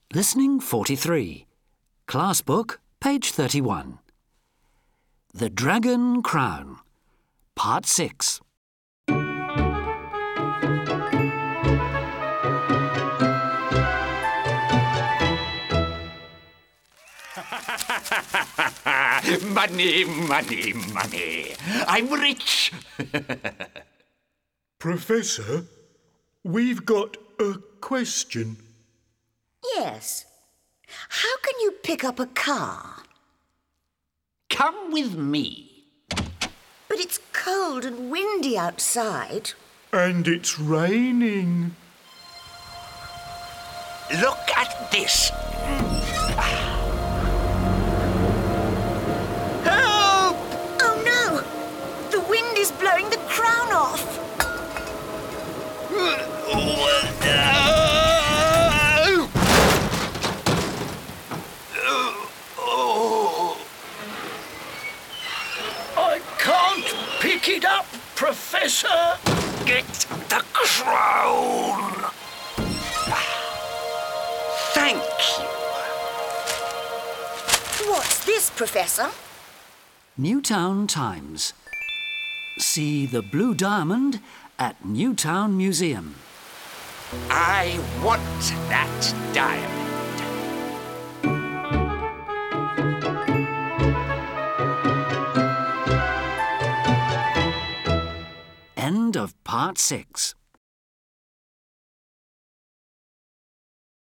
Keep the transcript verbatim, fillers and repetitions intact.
Listening forty-three. Class book, page thirty-one. The Dragon Crown, Part six. Money, money, money. I'm rich. Professor, we've got a question. Yes. How can you pick up a car? Come with me. But it's cold and windy outside. And it's raining. Look at this. Help! Oh no! The wind is blowing the crown off. I can't pick it up, Professor. Get the crown. Thank you. What's this, Professor? Newtown Times. See the Blue Diamond at Newtown Museum. I want that diamond. End of Part six.